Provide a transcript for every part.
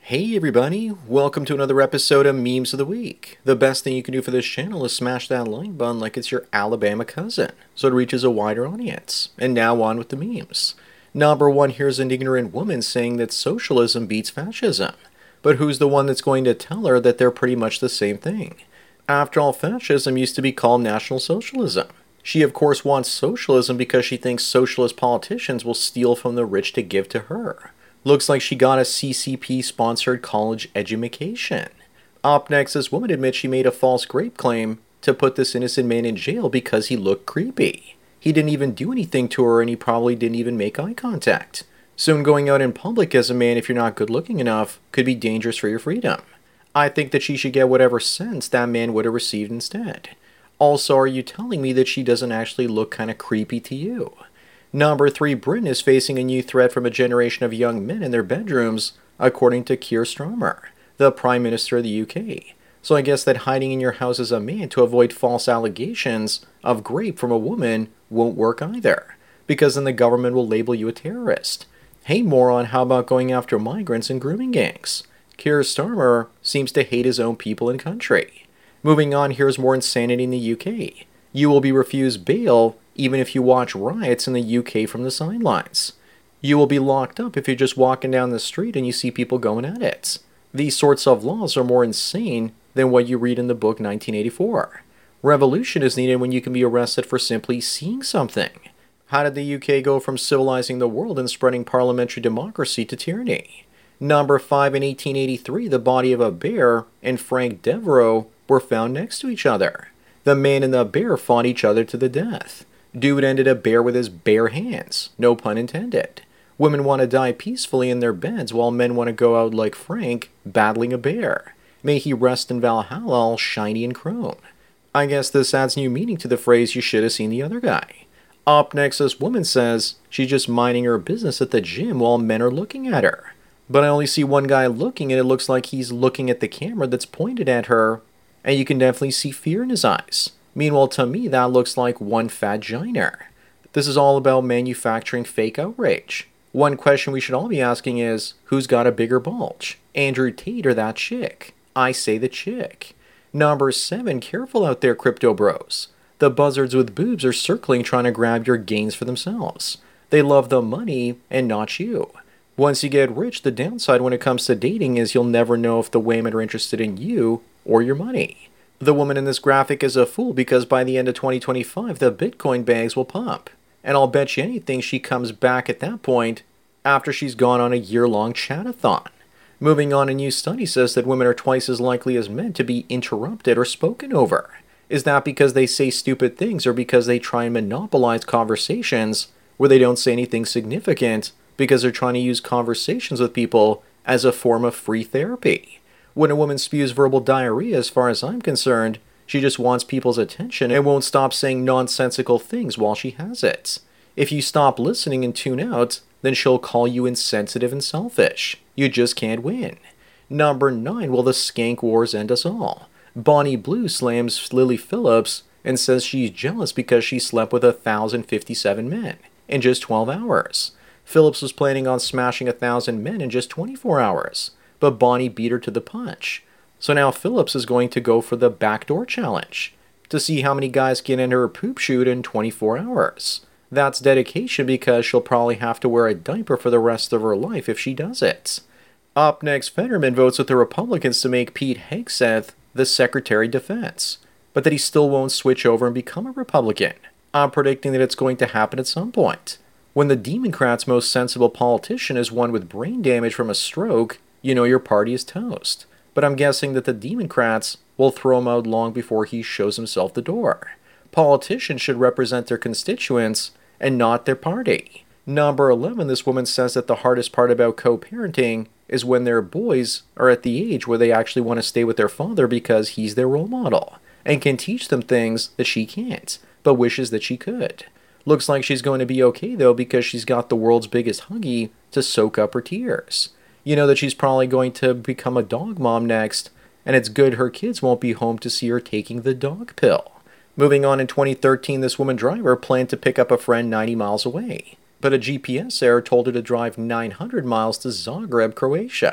Hey everybody, welcome to another episode of Memes of the Week. The best thing you can do for this channel is smash that like button like it's your Alabama cousin, so it reaches a wider audience. And now on with the memes. Number one, here's an ignorant woman saying that socialism beats fascism. But who's the one that's going to tell her that they're pretty much the same thing? After all, fascism used to be called National Socialism. She of course wants socialism because she thinks socialist politicians will steal from the rich to give to her. Looks like she got a CCP-sponsored college edumacation. Up next, this woman admits she made a false grape claim to put this innocent man in jail because he looked creepy. He didn't even do anything to her and he probably didn't even make eye contact. Soon going out in public as a man if you're not good looking enough could be dangerous for your freedom. I think that she should get whatever sentence that man would have received instead. Also, are you telling me that she doesn't actually look kind of creepy to you? Number 3, Britain is facing a new threat from a generation of young men in their bedrooms, according to Keir Starmer, the Prime Minister of the UK. So I guess that hiding in your house as a man to avoid false allegations of rape from a woman won't work either, because then the government will label you a terrorist. Hey moron, how about going after migrants and grooming gangs? Keir Starmer seems to hate his own people and country. Moving on, here's more insanity in the UK. You will be refused bail even if you watch riots in the UK from the sidelines. You will be locked up if you're just walking down the street and you see people going at it. These sorts of laws are more insane than what you read in the book 1984. Revolution is needed when you can be arrested for simply seeing something. How did the UK go from civilizing the world and spreading parliamentary democracy to tyranny? Number 5, in 1883, the body of a bear and Frank Devereaux were found next to each other. The man and the bear fought each other to the death. Dude ended a bear with his bare hands, no pun intended. Women want to die peacefully in their beds while men want to go out like Frank, battling a bear. May he rest in Valhalla all shiny and chrome. I guess this adds new meaning to the phrase you should have seen the other guy. Up next, this woman says she's just minding her business at the gym while men are looking at her. But I only see one guy looking and it looks like he's looking at the camera that's pointed at her, and you can definitely see fear in his eyes. Meanwhile, to me, that looks like one fat giner. This is all about manufacturing fake outrage. One question we should all be asking is, who's got a bigger bulge? Andrew Tate or that chick? I say the chick. Number 7, careful out there, crypto bros. The buzzards with boobs are circling trying to grab your gains for themselves. They love the money and not you. Once you get rich, the downside when it comes to dating is you'll never know if the women are interested in you or your money. The woman in this graphic is a fool because by the end of 2025, the Bitcoin bags will pump. And I'll bet you anything she comes back at that point after she's gone on a year-long chat-a-thon. Moving on, a new study says that women are twice as likely as men to be interrupted or spoken over. Is that because they say stupid things or because they try and monopolize conversations where they don't say anything significant because they're trying to use conversations with people as a form of free therapy? When a woman spews verbal diarrhea, as far as I'm concerned, she just wants people's attention and won't stop saying nonsensical things while she has it. If you stop listening and tune out, then she'll call you insensitive and selfish. You just can't win. Number 9, will the skank wars end us all? Bonnie Blue slams Lily Phillips and says she's jealous because she slept with 1,057 men in just 12 hours. Phillips was planning on smashing 1,000 men in just 24 hours. But Bonnie beat her to the punch. So now Phillips is going to go for the backdoor challenge to see how many guys can enter her poop chute in 24 hours. That's dedication because she'll probably have to wear a diaper for the rest of her life if she does it. Up next, Fetterman votes with the Republicans to make Pete Hegseth the Secretary of Defense, but that he still won't switch over and become a Republican. I'm predicting that it's going to happen at some point. When the Democrats' most sensible politician is one with brain damage from a stroke, you know your party is toast. But I'm guessing that the Democrats will throw him out long before he shows himself the door. Politicians should represent their constituents and not their party. Number 11, this woman says that the hardest part about co-parenting is when their boys are at the age where they actually want to stay with their father because he's their role model and can teach them things that she can't, but wishes that she could. Looks like she's going to be okay though because she's got the world's biggest huggy to soak up her tears. You know that she's probably going to become a dog mom next, and it's good her kids won't be home to see her taking the dog pill. Moving on, in 2013, this woman driver planned to pick up a friend 90 miles away, but a GPS error told her to drive 900 miles to Zagreb, Croatia.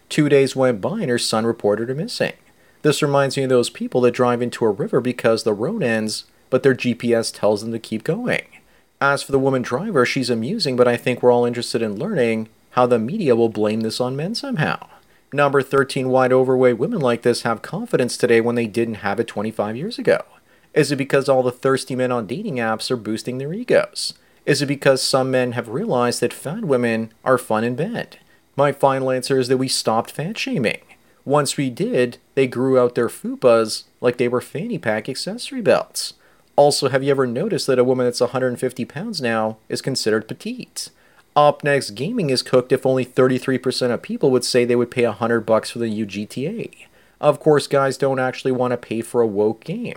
2 days went by and her son reported her missing. This reminds me of those people that drive into a river because the road ends, but their GPS tells them to keep going. As for the woman driver, she's amusing, but I think we're all interested in learning how the media will blame this on men somehow. Number 13, why do overweight women like this have confidence today when they didn't have it 25 years ago? Is it because all the thirsty men on dating apps are boosting their egos? Is it because some men have realized that fat women are fun in bed? My final answer is that we stopped fat shaming. Once we did, they grew out their fupas like they were fanny pack accessory belts. Also, have you ever noticed that a woman that's 150 pounds now is considered petite? Up next, gaming is cooked if only 33% of people would say they would pay $100 for the new GTA. Of course, guys don't actually want to pay for a woke game.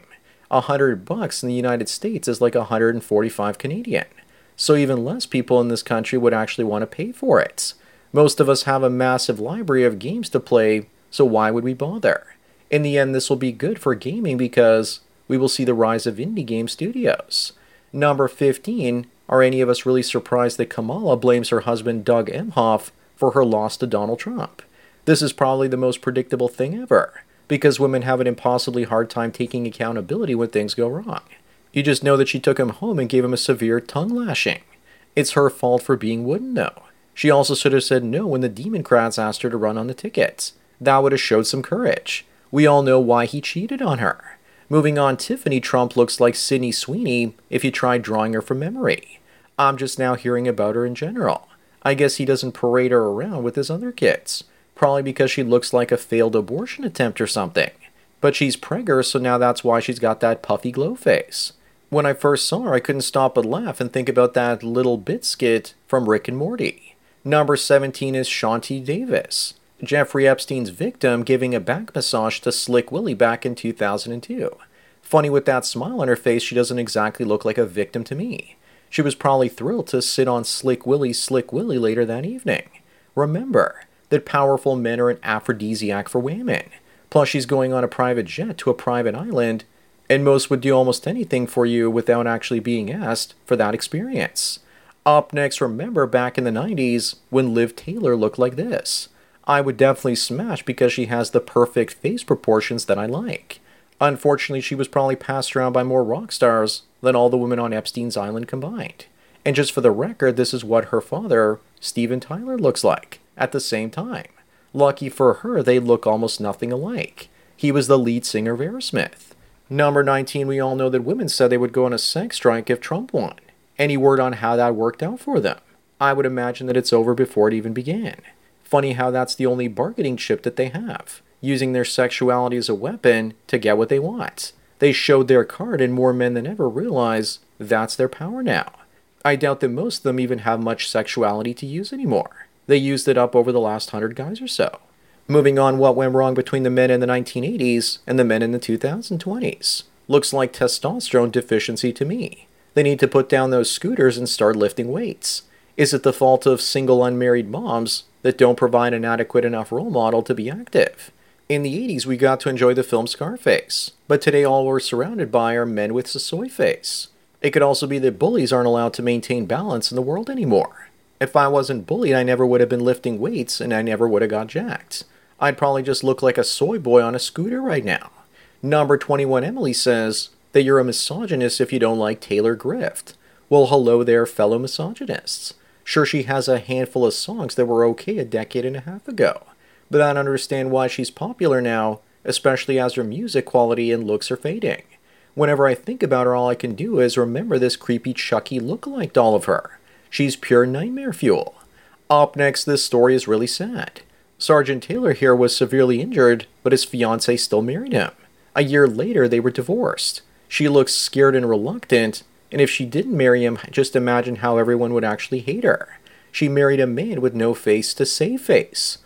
$100 in the United States is like 145 Canadian. So even less people in this country would actually want to pay for it. Most of us have a massive library of games to play, so why would we bother? In the end, this will be good for gaming because we will see the rise of indie game studios. Number 15, are any of us really surprised that Kamala blames her husband Doug Emhoff for her loss to Donald Trump? This is probably the most predictable thing ever, because women have an impossibly hard time taking accountability when things go wrong. You just know that she took him home and gave him a severe tongue lashing. It's her fault for being wooden, though. She also should have said no when the Democrats asked her to run on the tickets. That would have showed some courage. We all know why he cheated on her. Moving on, Tiffany Trump looks like Sydney Sweeney if you tried drawing her from memory. I'm just now hearing about her in general. I guess he doesn't parade her around with his other kids. Probably because she looks like a failed abortion attempt or something. But she's pregger, so now that's why she's got that puffy glow face. When I first saw her, I couldn't stop but laugh and think about that little bit skit from Rick and Morty. Number 17 is Shanti Davis, Jeffrey Epstein's victim, giving a back massage to Slick Willie back in 2002. Funny, with that smile on her face, she doesn't exactly look like a victim to me. She was probably thrilled to sit on Slick Willie later that evening. Remember that powerful men are an aphrodisiac for women. Plus, she's going on a private jet to a private island, and most would do almost anything for you without actually being asked for that experience. Up next, remember back in the 90s when Liv Taylor looked like this. I would definitely smash because she has the perfect face proportions that I like. Unfortunately, she was probably passed around by more rock stars than all the women on Epstein's island combined. And just for the record, this is what her father, Steven Tyler, looks like at the same time. Lucky for her, they look almost nothing alike. He was the lead singer of Aerosmith. Number 19, we all know that women said they would go on a sex strike if Trump won. Any word on how that worked out for them? I would imagine that it's over before it even began. Funny how that's the only bargaining chip that they have, using their sexuality as a weapon to get what they want. They showed their card and more men than ever realize that's their power now. I doubt that most of them even have much sexuality to use anymore. They used it up over the last 100 guys or so. Moving on, what went wrong between the men in the 1980s and the men in the 2020s? Looks like testosterone deficiency to me. They need to put down those scooters and start lifting weights. Is it the fault of single unmarried moms that don't provide an adequate enough role model to be active? In the 80s, we got to enjoy the film Scarface, but today all we're surrounded by are men with a soy face. It could also be that bullies aren't allowed to maintain balance in the world anymore. If I wasn't bullied, I never would have been lifting weights and I never would have got jacked. I'd probably just look like a soy boy on a scooter right now. Number 21, Emily says that you're a misogynist if you don't like Taylor Grift. Well, hello there, fellow misogynists. Sure, she has a handful of songs that were okay a decade and a half ago, but I don't understand why she's popular now, especially as her music quality and looks are fading. Whenever I think about her, all I can do is remember this creepy Chucky lookalike doll of her. She's pure nightmare fuel. Up next, this story is really sad. Sergeant Taylor here was severely injured, but his fiancée still married him. A year later, they were divorced. She looks scared and reluctant, and if she didn't marry him, just imagine how everyone would actually hate her. She married a man with no face to save face.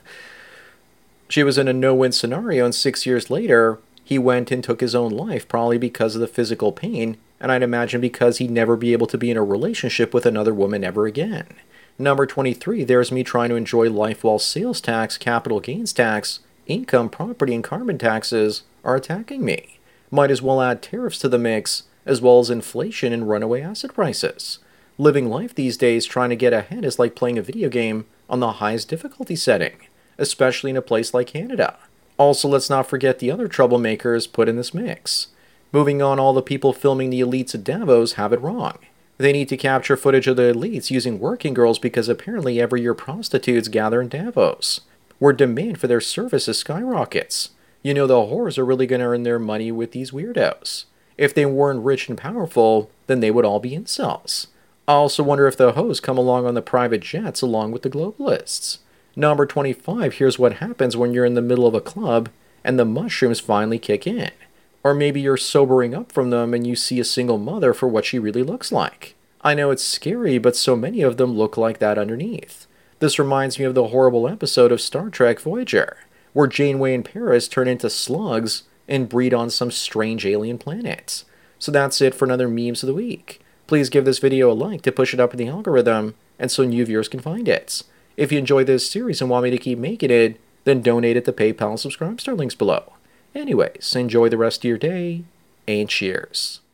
She was in a no-win scenario, and 6 years later, he went and took his own life, probably because of the physical pain, and I'd imagine because he'd never be able to be in a relationship with another woman ever again. Number 23, there's me trying to enjoy life while sales tax, capital gains tax, income, property, and carbon taxes are attacking me. Might as well add tariffs to the mix, as well as inflation and runaway asset prices. Living life these days trying to get ahead is like playing a video game on the highest difficulty setting, especially in a place like Canada. Also, let's not forget the other troublemakers put in this mix. Moving on, all the people filming the elites at Davos have it wrong. They need to capture footage of the elites using working girls because apparently every year prostitutes gather in Davos, where demand for their services skyrockets. You know, the whores are really going to earn their money with these weirdos. If they weren't rich and powerful, then they would all be incels. I also wonder if the hoes come along on the private jets along with the globalists. Number 25, here's what happens when you're in the middle of a club and the mushrooms finally kick in. Or maybe you're sobering up from them and you see a single mother for what she really looks like. I know it's scary, but so many of them look like that underneath. This reminds me of the horrible episode of Star Trek Voyager, where Janeway and Paris turn into slugs and breed on some strange alien planet. So that's it for another Memes of the Week. Please give this video a like to push it up in the algorithm, and so new viewers can find it. If you enjoy this series and want me to keep making it, then donate at the PayPal and Subscribe Star links below. Anyways, enjoy the rest of your day, and cheers.